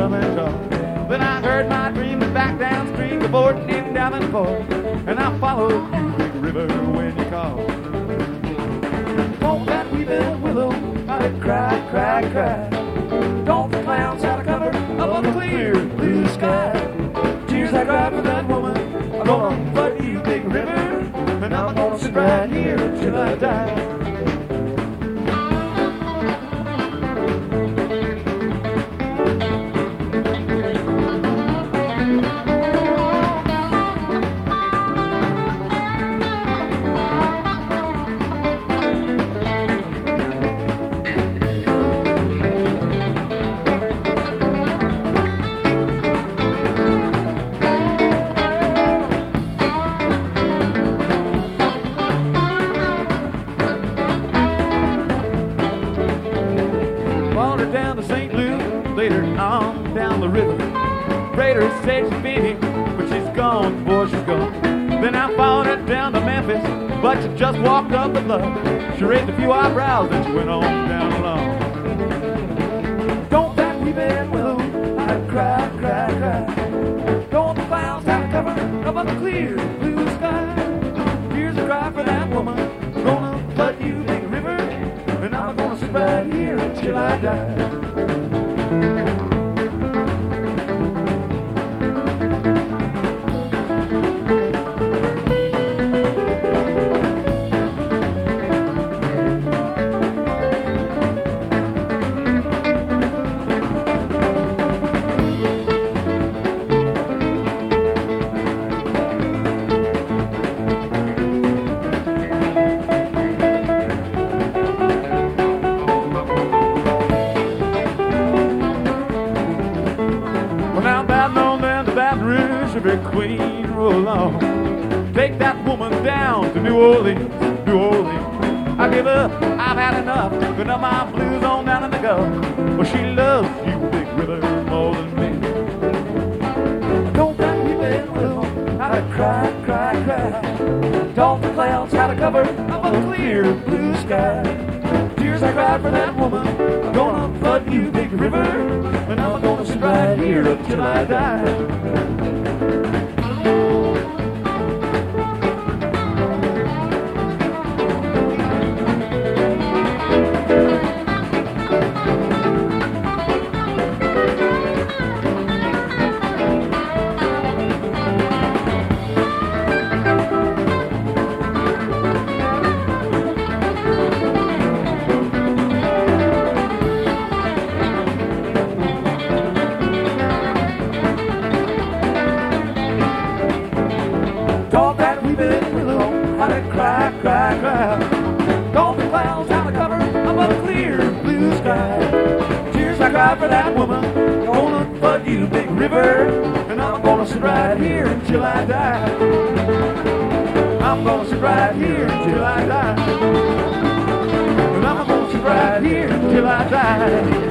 come and talk. Then I heard my dream back downstream, the board came down and forth, and I followed you, big river, when you called. Don't that weeping willow, I cry, cry, cry. Don't the clouds have a cover above the clear blue sky. Tears I cry for that woman, I'm gonna flood you, big river, and I'm gonna sit right here till I die. Down to St. Louis, later on down the river. Freighter said she's been, but she's gone, boy, she's gone. Then I followed her down to Memphis, but she just walked up with love. She raised a few eyebrows and she went on down along. Don't that weeping willow, I cry, cry, cry. Don't the clouds have cover above the clear blue sky. Here's a cry for that woman, gonna flood you, big river, and I'm gonna sit right here until I die. Every queen roll on. Take that woman down to New Orleans, New Orleans. I give up, I've had enough. Enough my blues on down in the Gulf. Well, she loves you, big river, more than me. Don't that weeping willow, I cry, cry, cry. Don't the clouds have a cover of a clear blue sky. Tears I cried for that woman, I'm gonna flood you, big river, and I'm gonna sit right here until I die. For that woman, gonna flood you, big river, and I'm gonna sit right here until I die. I'm gonna sit right here until I die. And I'm gonna sit right here until I die.